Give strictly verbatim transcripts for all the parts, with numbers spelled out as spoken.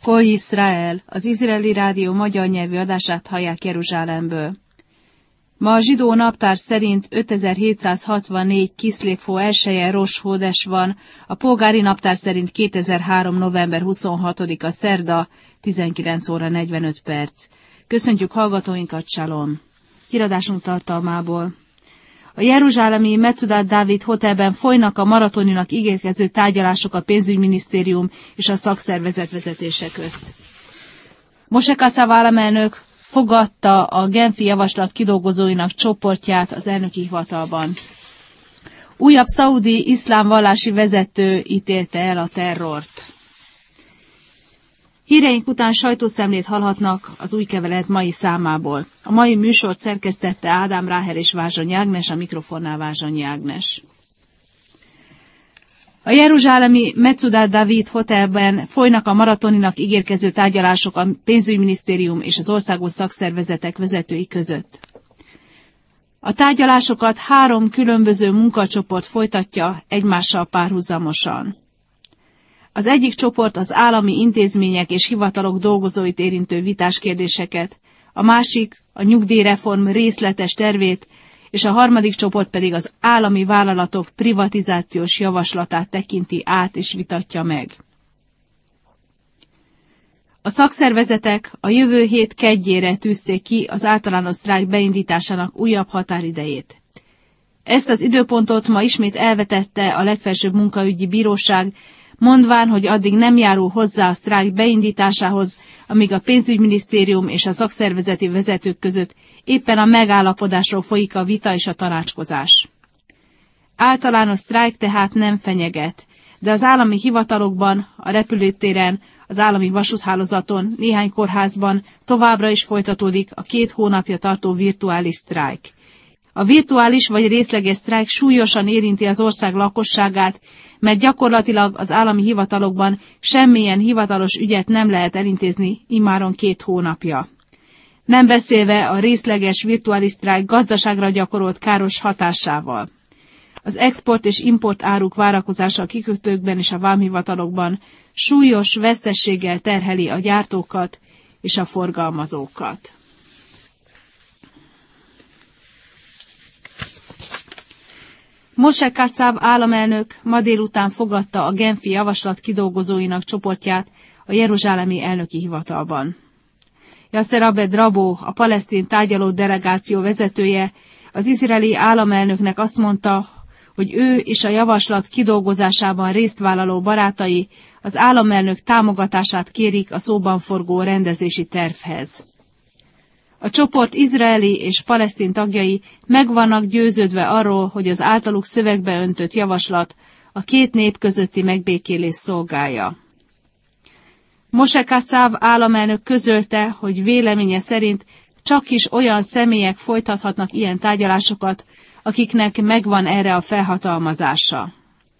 Kol Yisrael, az izraeli rádió magyar nyelvű adását hallják Jeruzsálemből. Ma a zsidó naptár szerint ötezer-hétszázhatvannégy Kiszlév-hó elsője Rosh Hodesh van, a polgári naptár szerint kétezer-három november huszonhatodika szerda, tizenkilenc óra negyvenöt perc. Köszöntjük hallgatóinkat, Shalom! Híradásunk tartalmából. A jeruzsálemi Metzudat Dávid Hotelben folynak a maratoninak ígérkező tárgyalások a pénzügyminisztérium és a szakszervezet vezetése közt. Moshe Katsav államelnök fogadta a genfi javaslat kidolgozóinak csoportját az elnöki hivatalban. Újabb szaudi iszlám vallási vezető ítélte el a terrort. Híreink után sajtószemlét hallhatnak az új kevelet mai számából. A mai műsort szerkesztette Ádám Ráher és Vázsonyi Ágnes, a mikrofonnál Vázsonyi Ágnes. A jeruzsálemi Metzudat Dávid Hotelben folynak a maratoninak ígérkező tárgyalások a pénzügyminisztérium és az országos szakszervezetek vezetői között. A tárgyalásokat három különböző munkacsoport folytatja egymással párhuzamosan. Az egyik csoport az állami intézmények és hivatalok dolgozóit érintő vitás kérdéseket, a másik a nyugdíjreform részletes tervét, és a harmadik csoport pedig az állami vállalatok privatizációs javaslatát tekinti át és vitatja meg. A szakszervezetek a jövő hét keddjére tűzték ki az általános sztrájk beindításának újabb határidejét. Ezt az időpontot ma ismét elvetette a legfelsőbb munkaügyi bíróság, mondván, hogy addig nem járul hozzá a sztrájk beindításához, amíg a pénzügyminisztérium és a szakszervezeti vezetők között éppen a megállapodásról folyik a vita és a tanácskozás. Általános sztrájk tehát nem fenyeget, de az állami hivatalokban, a repülőtéren, az állami vasúthálózaton, néhány kórházban továbbra is folytatódik a két hónapja tartó virtuális sztrájk. A virtuális vagy részleges sztrájk súlyosan érinti az ország lakosságát, mert gyakorlatilag az állami hivatalokban semmilyen hivatalos ügyet nem lehet elintézni immáron két hónapja. Nem beszélve a részleges virtuális sztrájk gazdaságra gyakorolt káros hatásával. Az export és import áruk várakozása a kikötőkben és a vámhivatalokban súlyos veszteséggel terheli a gyártókat és a forgalmazókat. Moshe Katsav államelnök ma délután fogadta a genfi javaslat kidolgozóinak csoportját a jeruzsálemi elnöki hivatalban. Yasser Abed Rabo, a palesztin tárgyaló delegáció vezetője, az izraeli államelnöknek azt mondta, hogy ő és a javaslat kidolgozásában résztvállaló barátai az államelnök támogatását kérik a szóban forgó rendezési tervhez. A csoport izraeli és palesztin tagjai meg vannak győződve arról, hogy az általuk szövegbe öntött javaslat a két nép közötti megbékélés szolgálja. Moshe Katsav államelnök közölte, hogy véleménye szerint csak is olyan személyek folytathatnak ilyen tárgyalásokat, akiknek megvan erre a felhatalmazása.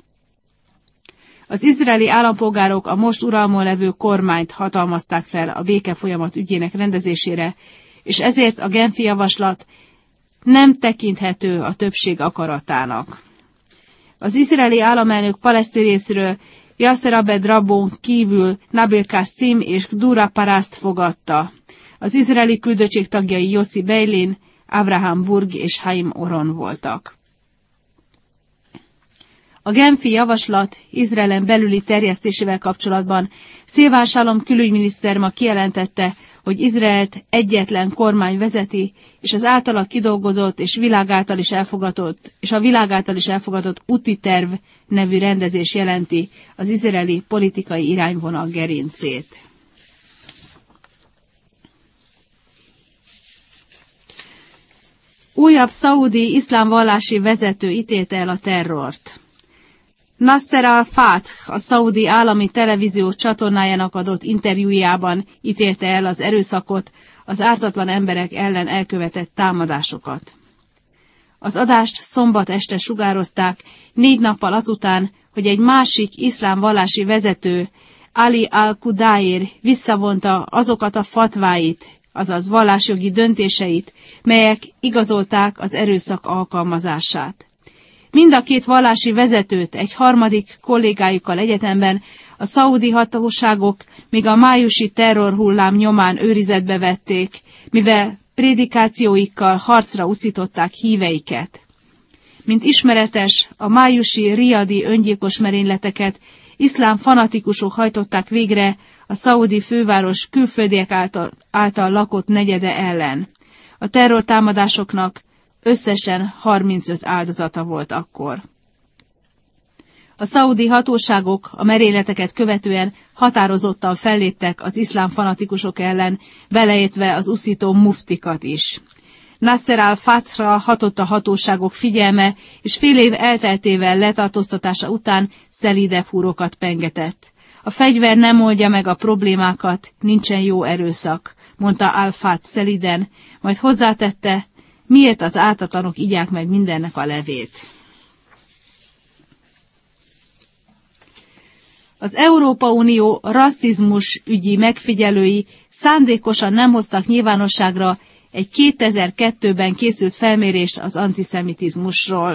Az izraeli állampolgárok a most uralmon levő kormányt hatalmazták fel a békefolyamat ügyének rendezésére, és ezért a genfi javaslat nem tekinthető a többség akaratának. Az izraeli államelnök palesztin részről Yasser Abed Rabon kívül Nabil Kassim és Dura Paraszt fogadta. Az izraeli küldöttség tagjai Yossi Beilin, Abraham Burg és Haim Oron voltak. A genfi javaslat Izraelen belüli terjesztésével kapcsolatban Szilván Shalom külügyminiszter ma kijelentette, hogy Izraelt egyetlen kormány vezeti, és az általa kidolgozott és világ által is elfogadott, és a világ által is elfogadott úti terv nevű rendezés jelenti az izraeli politikai irányvonal gerincét. Újabb szaudi iszlám vallási vezető ítélte el a terrort. Nasser al-Fath, a szaudi állami televízió csatornájának adott interjújában ítélte el az erőszakot, az ártatlan emberek ellen elkövetett támadásokat. Az adást szombat este sugározták, négy nappal azután, hogy egy másik iszlám vallási vezető, Ali al-Kudair visszavonta azokat a fatváit, azaz vallásjogi döntéseit, melyek igazolták az erőszak alkalmazását. Mind a két vallási vezetőt egy harmadik kollégájukkal egyetemben a szaudi hatóságok míg a májusi terrorhullám nyomán őrizetbe vették, mivel prédikációikkal harcra uszították híveiket. Mint ismeretes, a májusi riadi öngyilkos merényleteket iszlám fanatikusok hajtották végre a szaudi főváros külföldiek által, által lakott negyede ellen. A terrortámadásoknak összesen harmincöt áldozata volt akkor. A szaudi hatóságok a merényleteket követően határozottan felléptek az iszlám fanatikusok ellen, beleértve az uszító muftikat is. Nasser al-Fathra hatott a hatóságok figyelme, és fél év elteltével letartóztatása után szelídebb húrokat pengetett. A fegyver nem oldja meg a problémákat, nincsen jó erőszak, mondta al-Fath szeliden, majd hozzátette, miért az ártatlanok igyák meg mindennek a levét. Az Európa Unió rasszizmus ügyi megfigyelői szándékosan nem hoztak nyilvánosságra egy kétezer-kettőben készült felmérést az antiszemitizmusról.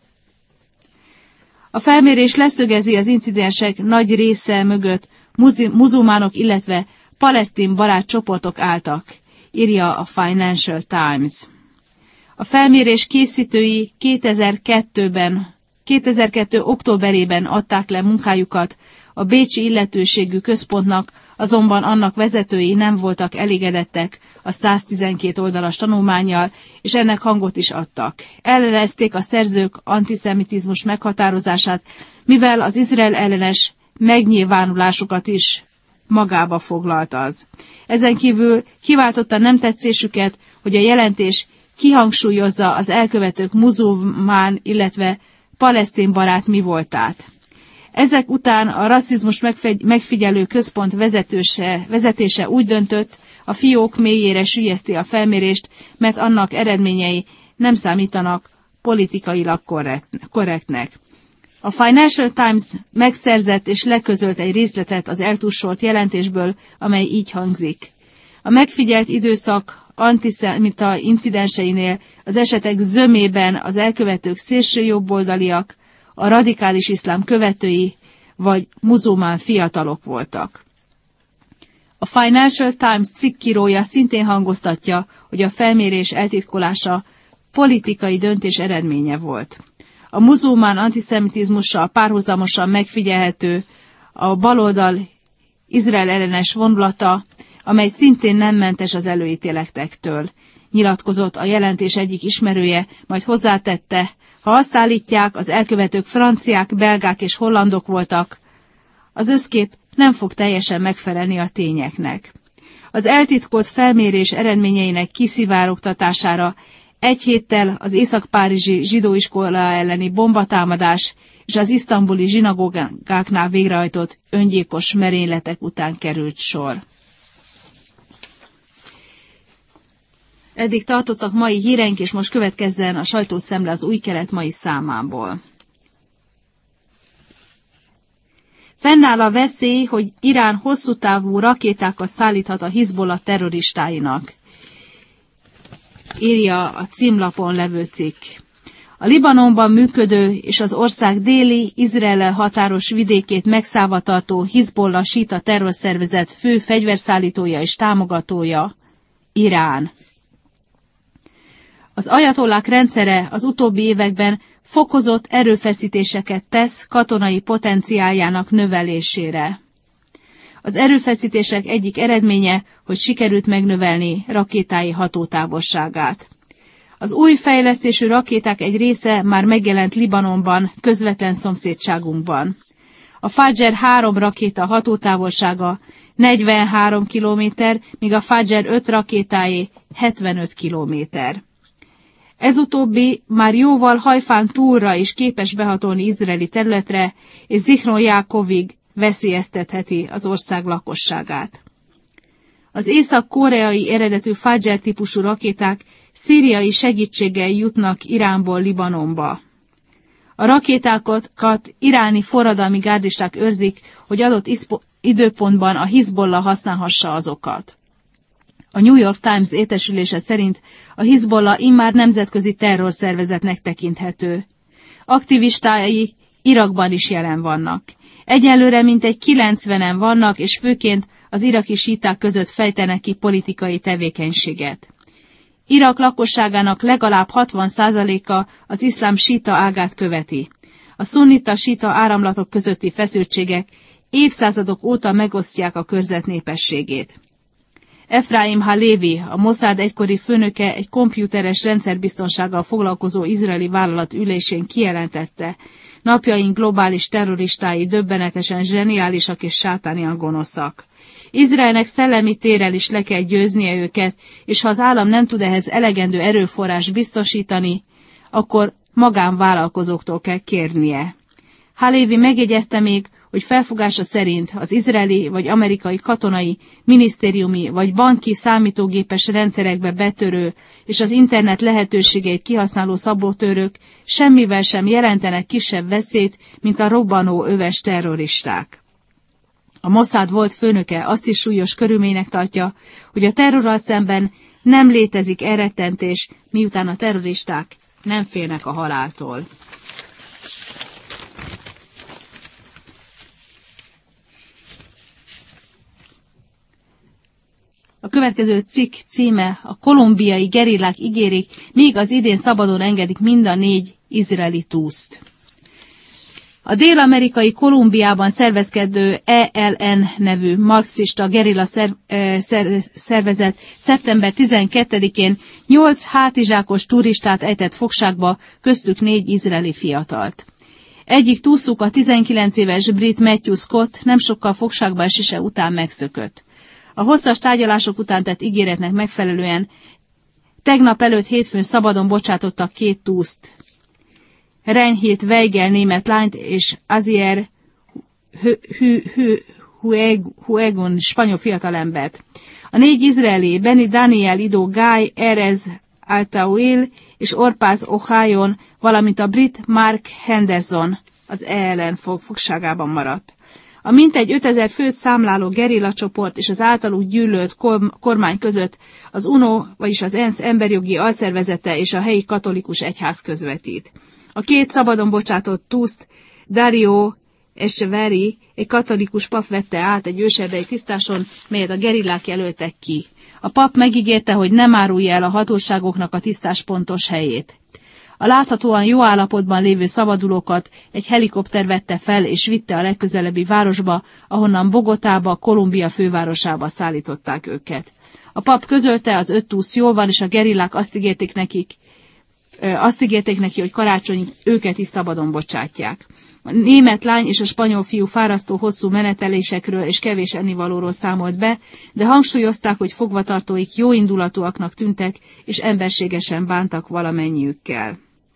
A felmérés leszögezi, az incidensek nagy része mögött muzulmánok, illetve palesztin barát csoportok álltak, írja a Financial Times. A felmérés készítői kétezer-kettőben, kétezer-kettő októberében adták le munkájukat, a bécsi illetőségű központnak azonban annak vezetői nem voltak elégedettek a száztizenkét oldalas tanulmánnyal, és ennek hangot is adtak. Ellenezték a szerzők antiszemitizmus meghatározását, mivel az Izrael ellenes megnyilvánulásokat is magába foglalt az. Ezen kívül kiváltotta nem tetszésüket, hogy a jelentés kihangsúlyozza az elkövetők muzulmán, illetve palesztin barát mi voltát. Ezek után a rasszizmus megfigyelő központ vezetőse, vezetése úgy döntött, a fiók mélyére süllyeszti a felmérést, mert annak eredményei nem számítanak politikailag korrektnek. A Financial Times megszerzett és leközölt egy részletet az eltussolt jelentésből, amely így hangzik. A megfigyelt időszak antiszemita incidenseinél az esetek zömében az elkövetők szélsőjobboldaliak, a radikális iszlám követői vagy muzulmán fiatalok voltak. A Financial Times cikkírója szintén hangoztatja, hogy a felmérés eltitkolása politikai döntés eredménye volt. A muzulmán antiszemitizmussal párhuzamosan megfigyelhető a baloldal Izrael ellenes vonulata, amely szintén nem mentes az előítéletektől, nyilatkozott a jelentés egyik ismerője, majd hozzátette, ha azt állítják, az elkövetők franciák, belgák és hollandok voltak, az összkép nem fog teljesen megfelelni a tényeknek. Az eltitkolt felmérés eredményeinek kiszivárogtatására egy héttel az észak-párizsi zsidóiskola elleni bombatámadás és az isztambuli zsinagógáknál végrehajtott öngyilkos merényletek után került sor. Eddig tartottak mai híreink, és most következzen a sajtószemle az Új Kelet mai számából. Fennáll a veszély, hogy Irán hosszú távú rakétákat szállíthat a Hizbollah terroristáinak, írja a címlapon levő cikk. A Libanonban működő és az ország déli, Izraellel határos vidékét megszállva tartó Hizbollah síta terrorszervezet fő fegyverszállítója és támogatója Irán. Az ajatollák rendszere az utóbbi években fokozott erőfeszítéseket tesz katonai potenciáljának növelésére. Az erőfeszítések egyik eredménye, hogy sikerült megnövelni rakétái hatótávolságát. Az új fejlesztésű rakéták egy része már megjelent Libanonban, közvetlen szomszédságunkban. A Fajr három rakéta hatótávolsága negyvenhárom kilométer, míg a Fajr öt rakétáé hetvenöt kilométer. Ez utóbbi már jóval Hajfán túlra is képes behatolni izraeli területre, és Zichron Jákovig veszélyeztetheti az ország lakosságát. Az észak-koreai eredetű Fajr típusú rakéták szíriai segítséggel jutnak Iránból Libanonba. A rakétákat iráni forradalmi gárdisták őrzik, hogy adott időpontban a Hizbollah használhassa azokat. A New York Times értesülése szerint a Hizbollah immár nemzetközi terrorszervezetnek tekinthető. Aktivistái Irakban is jelen vannak. Egyelőre mintegy kilencvenen vannak, és főként az iraki síták között fejtenek ki politikai tevékenységet. Irak lakosságának legalább hatvan százaléka az iszlám síta ágát követi. A szunnita síta áramlatok közötti feszültségek évszázadok óta megosztják a körzet népességét. Efraim Halevi, a Mossad egykori főnöke egy komputeres rendszerbiztonsággal foglalkozó izraeli vállalat ülésén kijelentette, napjaink globális terroristái döbbenetesen zseniálisak és sátánian gonoszak. Izraelnek szellemi térrel is le kell győznie őket, és ha az állam nem tud ehhez elegendő erőforrás biztosítani, akkor magánvállalkozóktól kell kérnie. Halevi megjegyezte még, hogy felfogása szerint az izraeli vagy amerikai katonai, minisztériumi vagy banki számítógépes rendszerekbe betörő és az internet lehetőségeit kihasználó szabotőrök semmivel sem jelentenek kisebb veszélyt, mint a robbanó öves terroristák. A Mossad volt főnöke azt is súlyos körülménynek tartja, hogy a terrorral szemben nem létezik elrettentés, miután a terroristák nem félnek a haláltól. A következő cikk címe: a kolumbiai gerillák ígérik, még az idén szabadon engedik mind a négy izraeli túszt. A dél-amerikai Kolumbiában szervezkedő E L N nevű marxista gerilla szer, szer, szervezet szeptember tizenkettedikén nyolc hátizsákos turistát ejtett fogságba, köztük négy izraeli fiatalt. Egyik túszuk, a tizenkilenc éves brit Matthew Scott nem sokkal fogságba esése után megszökött. A hosszas tárgyalások után tett ígéretnek megfelelően tegnap előtt hétfőn szabadon bocsátottak két túszt, Reinhild Weigel német lányt és Azier Huegun spanyol fiatalembert. A négy izraeli, Benny Daniel Ido Guy, Erez Altauil és Orpaz Ohayon, valamint a brit Mark Henderson az E L N fogságában maradt. A mintegy ötezer főt számláló gerilla csoport és az általuk gyűlölt kormány között az U N O, vagyis az ENSZ emberjogi alszervezete és a helyi katolikus egyház közvetít. A két szabadon bocsátott túszt Dario Echeverri, egy katolikus pap vette át egy őserdei tisztáson, melyet a gerillák jelöltek ki. A pap megígérte, hogy nem árulja el a hatóságoknak a tisztás pontos helyét. A láthatóan jó állapotban lévő szabadulókat egy helikopter vette fel és vitte a legközelebbi városba, ahonnan Bogotába, Kolumbia fővárosába szállították őket. A pap közölte, az öt túsz jól van, és a gerillák azt ígérték nekik, azt ígérték neki, hogy karácsonyig őket is szabadon bocsátják. A német lány és a spanyol fiú fárasztó hosszú menetelésekről és kevés ennivalóról számolt be, de hangsúlyozták, hogy fogvatartóik jóindulatúaknak tűntek, és emberségesen bántak valamennyiükkel.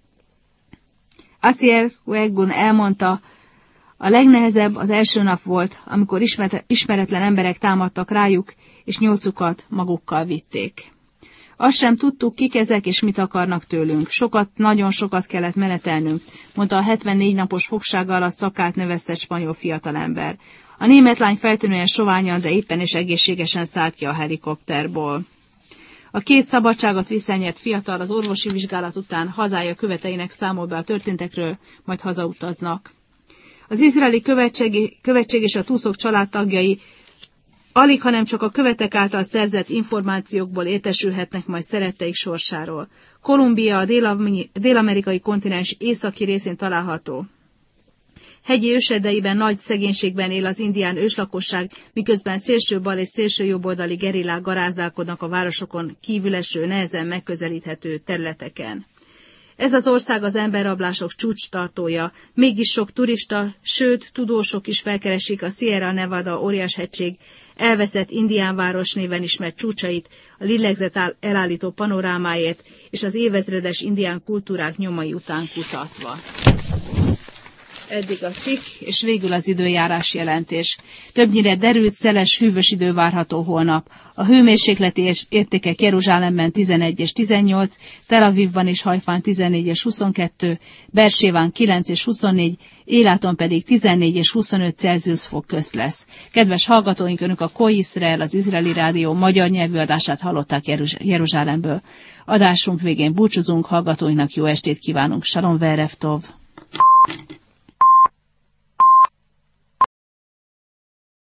Asier Huegun elmondta, a legnehezebb az első nap volt, amikor ismeretlen emberek támadtak rájuk, és nyolcukat magukkal vitték. Azt sem tudtuk, kik ezek és mit akarnak tőlünk. Sokat, nagyon sokat kellett menetelnünk, mondta a hetvennégy napos fogság alatt szakált növesztett spanyol fiatalember. A német lány feltűnően soványan, de éppen és egészségesen szállt ki a helikopterból. A két szabadságot visszanyert fiatal az orvosi vizsgálat után hazája követeinek számol be a történtekről, majd hazautaznak. Az izraeli követség, követség és a túszok családtagjai alig, hanem csak a követek által szerzett információkból értesülhetnek majd szeretteik sorsáról. Kolumbia a dél-amerikai kontinens északi részén található. Hegyi őserdeiben nagy szegénységben él az indián őslakosság, miközben szélső bal és szélső jobboldali gerillák garázdálkodnak a városokon kívüleső, nehezen megközelíthető területeken. Ez az ország az emberrablások csúcstartója, mégis sok turista, sőt, tudósok is felkeresik a Sierra Nevada óriáshegység elveszett indiánváros néven ismert csúcsait, a lélegzet elállító panorámáért és az évezredes indián kultúrák nyomai után kutatva. Eddig a cikk, és végül az időjárás jelentés. Többnyire derült, szeles, hűvös idő várható holnap. A hőmérsékleti értékek Jeruzsálemben tizenegy és tizennyolc, Tel Avivban és Hajfán tizennégy és huszonkettő, Berséván kilenc és huszonnégy, Éláton pedig tizennégy és huszonöt Celsius fok közt lesz. Kedves hallgatóink, önök a Kol Iszrael, az izraeli rádió magyar nyelvű adását hallották Jeruzsálemből. Adásunk végén búcsúzunk, hallgatóinknak jó estét kívánunk. Shalom ve'erev tov.